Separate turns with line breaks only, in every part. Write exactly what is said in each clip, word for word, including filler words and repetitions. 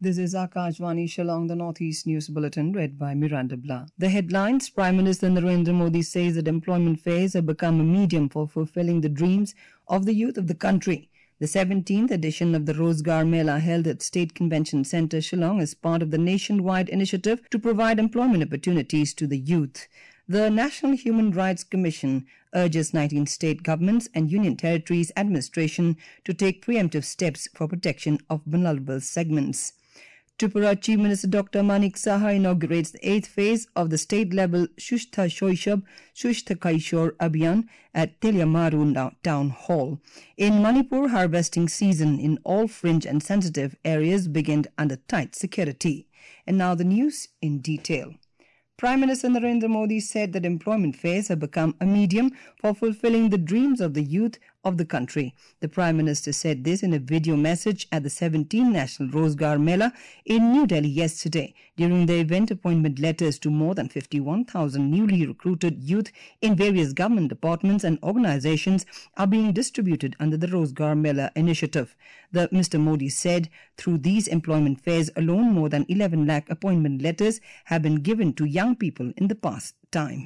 This is Akashvani Shillong, the Northeast News Bulletin, read by Miranda Blah. The headlines: Prime Minister Narendra Modi says that employment fairs have become a medium for fulfilling the dreams of the youth of the country. The seventeenth edition of the Rozgar Mela, held at State Convention Centre, Shillong, is part of the nationwide initiative to provide employment opportunities to the youth. The National Human Rights Commission urges nineteen state governments and Union Territories administration to take preemptive steps for protection of vulnerable segments. Tripura Chief Minister Doctor Manik Saha inaugurates the eighth phase of the state-level Shushta Shoishab Shushta Kaishor Abhiyan at Teliamaru Town Hall. In Manipur, harvesting season in all fringe and sensitive areas began under tight security. And now the news in detail. Prime Minister Narendra Modi said that employment fairs have become a medium for fulfilling the dreams of the youth of the country. The Prime Minister said this in a video message at the seventeenth National Rozgar Mela in New Delhi yesterday. During the event, appointment letters to more than fifty-one thousand newly recruited youth in various government departments and organizations are being distributed under the Rozgar Mela initiative. The Mister Modi said through these employment fairs alone, more than eleven lakh appointment letters have been given to young people in the past time.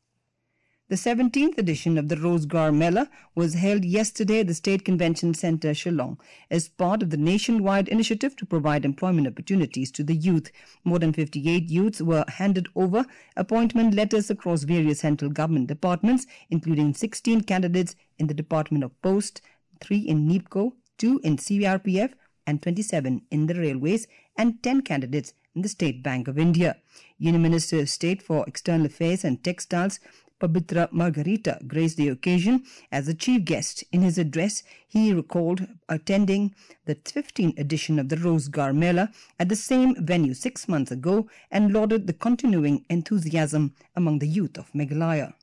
The seventeenth edition of the Rozgar Mela was held yesterday at the State Convention Centre, Shillong, as part of the nationwide initiative to provide employment opportunities to the youth. More than fifty-eight youths were handed over appointment letters across various central government departments, including sixteen candidates in the Department of Post, three in NEEPCO, two in C R P F, and twenty-seven in the Railways, and ten candidates in the State Bank of India. Union Minister of State for External Affairs and Textiles, Pabitra Margarita, graced the occasion as the chief guest. In his address, he recalled attending the fifteenth edition of the Rozgar Mela at the same venue six months ago and lauded the continuing enthusiasm among the youth of Meghalaya.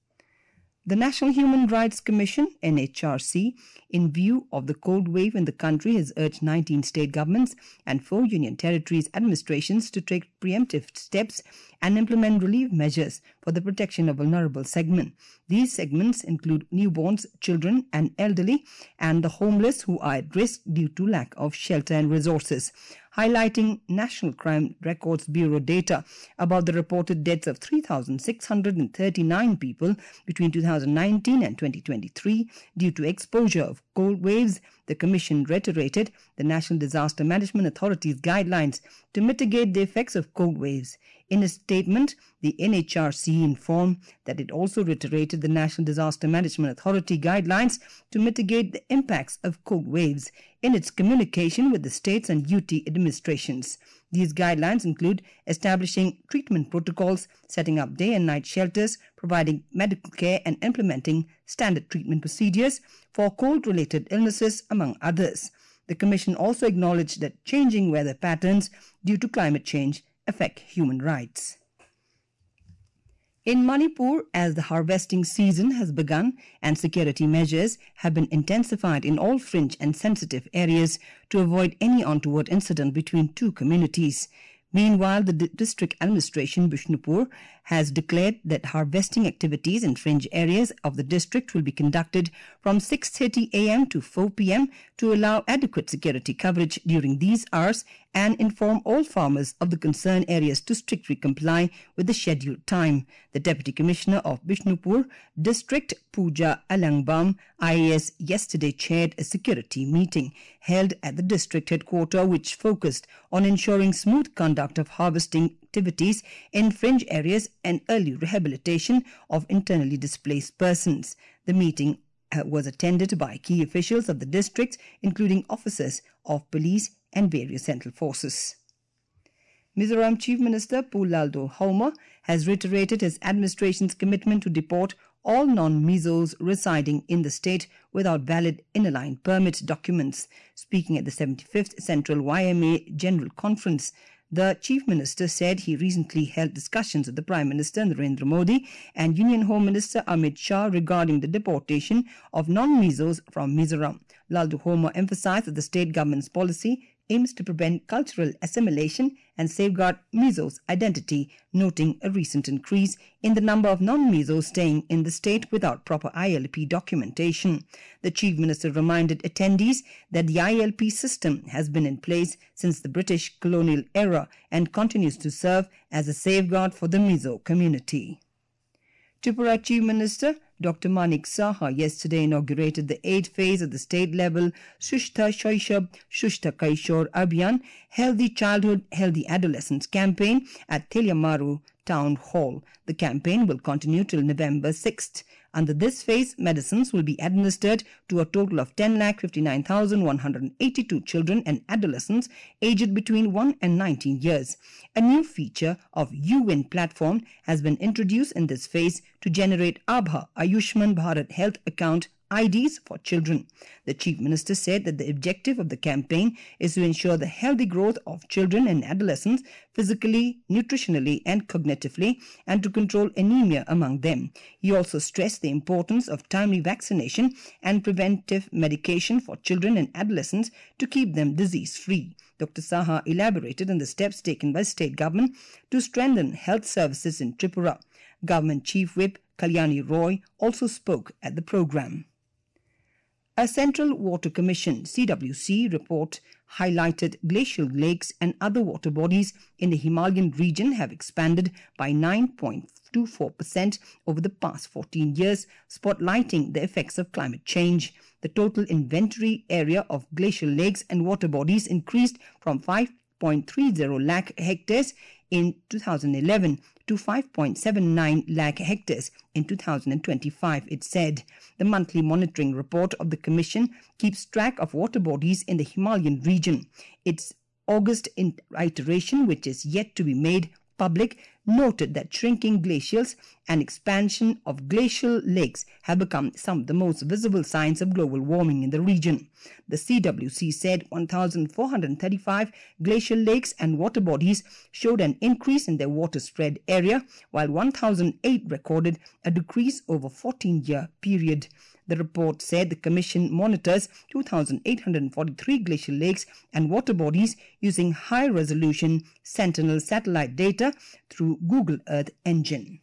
The National Human Rights Commission, N H R C, in view of the cold wave in the country, has urged nineteen state governments and four Union Territories administrations to take preemptive steps and implement relief measures for the protection of vulnerable segments. These segments include newborns, children and elderly, and the homeless who are at risk due to lack of shelter and resources. Highlighting National Crime Records Bureau data about the reported deaths of three thousand six hundred thirty-nine people between two thousand nineteen and twenty twenty-three due to exposure of cold waves, the Commission reiterated the National Disaster Management Authority's guidelines to mitigate the effects of cold waves. In a statement, the N H R C informed that it also reiterated the National Disaster Management Authority guidelines to mitigate the impacts of cold waves in its communication with the states and U T administrations. These guidelines include establishing treatment protocols, setting up day and night shelters, providing medical care and implementing standard treatment procedures for cold-related illnesses, among others. The Commission also acknowledged that changing weather patterns due to climate change affect human rights. In Manipur, as the harvesting season has begun and security measures have been intensified in all fringe and sensitive areas to avoid any untoward incident between two communities. Meanwhile, the D- district administration, Bishnupur, has declared that harvesting activities in fringe areas of the district will be conducted from six thirty a m to four p m to allow adequate security coverage during these hours and inform all farmers of the concerned areas to strictly comply with the scheduled time. The Deputy Commissioner of Bishnupur District, Pooja Alangbam, I A S, yesterday chaired a security meeting held at the district headquarters which focused on ensuring smooth conduct of harvesting activities in fringe areas and early rehabilitation of internally displaced persons. The meeting uh, was attended by key officials of the district, including officers of police and various central forces. Mizoram Chief Minister Pulaldo Hauma has reiterated his administration's commitment to deport all non-Mizos residing in the state without valid inner-line permit documents. Speaking at the seventy-fifth Central Y M A General Conference, the Chief Minister said he recently held discussions with the Prime Minister Narendra Modi and Union Home Minister Amit Shah regarding the deportation of non-Mizos from Mizoram. Laldu Homa emphasized that the state government's policy aims to prevent cultural assimilation and safeguard Mizo's identity, noting a recent increase in the number of non-Mizos staying in the state without proper I L P documentation. The Chief Minister reminded attendees that the I L P system has been in place since the British colonial era and continues to serve as a safeguard for the Mizo community. Tripura Chief Minister Doctor Manik Saha yesterday inaugurated the eighth phase of the state-level Shushta Shaishab Shushta Kaishor Abhiyan Healthy Childhood, Healthy Adolescence campaign at Teliamaru Town Hall. The campaign will continue till November sixth. Under this phase, medicines will be administered to a total of ten lakh fifty-nine thousand one hundred eighty-two children and adolescents aged between one and nineteen years. A new feature of U-Win platform has been introduced in this phase to generate Abha Ayushman Bharat Health Account I Ds for children. The Chief Minister said that the objective of the campaign is to ensure the healthy growth of children and adolescents physically, nutritionally and cognitively, and to control anemia among them. He also stressed the importance of timely vaccination and preventive medication for children and adolescents to keep them disease-free. Doctor Saha elaborated on the steps taken by state government to strengthen health services in Tripura. Government Chief Whip Kalyani Roy also spoke at the program. A Central Water Commission C W C report highlighted glacial lakes and other water bodies in the Himalayan region have expanded by nine point two four percent over the past fourteen years, spotlighting the effects of climate change. The total inventory area of glacial lakes and water bodies increased from five point three zero lakh hectares in two thousand eleven to five point seven nine lakh hectares in two thousand twenty-five, it said. The monthly monitoring report of the Commission keeps track of water bodies in the Himalayan region. Its August iteration, which is yet to be made public, noted that shrinking glaciers and expansion of glacial lakes have become some of the most visible signs of global warming in the region. The C W C said one thousand four hundred thirty-five glacial lakes and water bodies showed an increase in their water spread area, while one thousand eight recorded a decrease over a fourteen-year period. The report said the Commission monitors two thousand eight hundred forty-three glacial lakes and water bodies using high-resolution Sentinel satellite data through Google Earth Engine.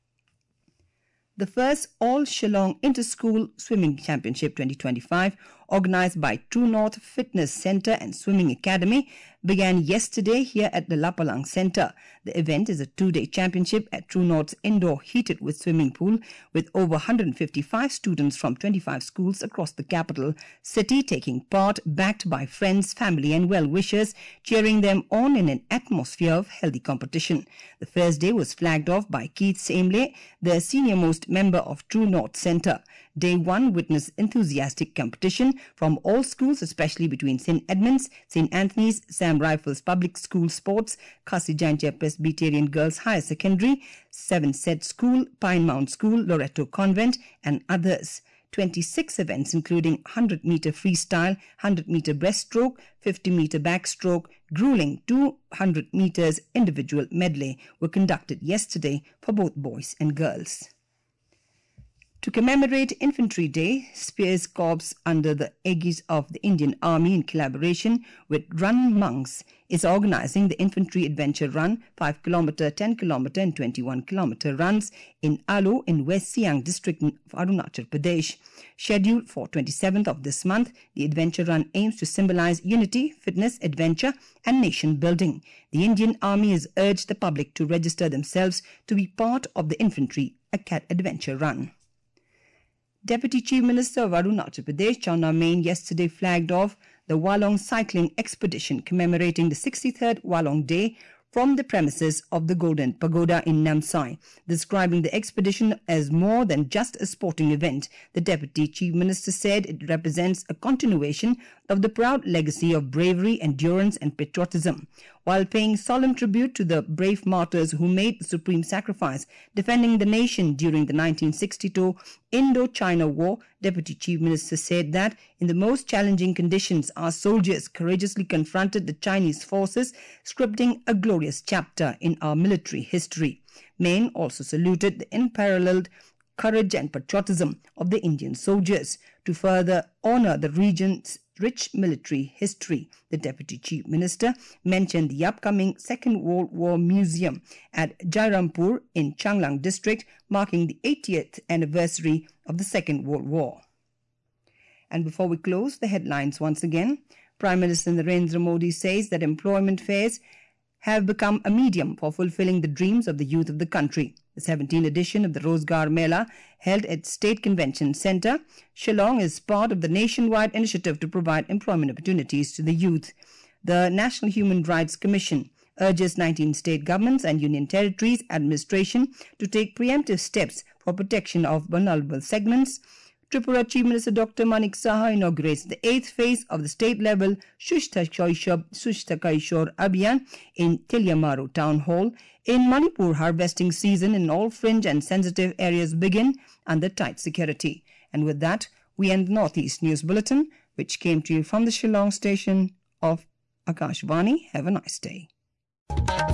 The first All-Shillong Inter-School Swimming Championship twenty twenty-five, organized by True North Fitness Center and Swimming Academy, began yesterday here at the Lapalang Center. The event is a two-day championship at True North's indoor heated with swimming pool, with over one hundred fifty-five students from twenty-five schools across the capital city taking part, backed by friends, family and well-wishers, cheering them on in an atmosphere of healthy competition. The first day was flagged off by Keith Samley, the senior-most member of True North Center. Day one witnessed enthusiastic competition from all schools, especially between Saint Edmunds, Saint Anthony's, Sam Rifles Public School Sports, Khasi Jaintia Presbyterian Girls Higher Secondary, Seven Set School, Pine Mount School, Loreto Convent and others. twenty-six events including one hundred meter freestyle, one hundred meter breaststroke, fifty meter backstroke, grueling two hundred meters individual medley were conducted yesterday for both boys and girls. To commemorate Infantry Day, Spears Corps, under the aegis of the Indian Army in collaboration with Run Monks, is organizing the Infantry Adventure Run, five kilometer, ten kilometer and twenty-one kilometer runs in Alo in West Siang district of Arunachal Pradesh. Scheduled for twenty-seventh of this month, the Adventure Run aims to symbolize unity, fitness, adventure and nation building. The Indian Army has urged the public to register themselves to be part of the Infantry Adventure Run. Deputy Chief Minister of Arunachal Pradesh, Chowna Main, yesterday flagged off the Walong Cycling Expedition commemorating the sixty-third Walong Day from the premises of the Golden Pagoda in Namsai. Describing the expedition as more than just a sporting event, the Deputy Chief Minister said it represents a continuation of the proud legacy of bravery, endurance and patriotism. While paying solemn tribute to the brave martyrs who made the supreme sacrifice defending the nation during the nineteen sixty-two Indo-China War, Deputy Chief Minister said that in the most challenging conditions, our soldiers courageously confronted the Chinese forces, scripting a glorious chapter in our military history. Main also saluted the unparalleled courage and patriotism of the Indian soldiers. To further honor the region's rich military history. The Deputy Chief Minister mentioned the upcoming Second World War Museum at Jairampur in Changlang district, marking the eightieth anniversary of the Second World War. And before we close, the headlines once again. Prime Minister Narendra Modi says that employment fairs have become a medium for fulfilling the dreams of the youth of the country. The seventeenth edition of the Rozgar Mela, held at State Convention Centre, Shillong, is part of the nationwide initiative to provide employment opportunities to the youth. The National Human Rights Commission urges nineteen state governments and union territories administration to take preemptive steps for protection of vulnerable segments. Tripura Chief Minister Doctor Manik Saha inaugurates the eighth phase of the state-level Shushta Kaishor Abhiyan in Tilyamaru Town Hall. In Manipur, harvesting season in all fringe and sensitive areas begin under tight security. And with that, we end the Northeast News Bulletin, which came to you from the Shillong station of Akashvani. Have a nice day.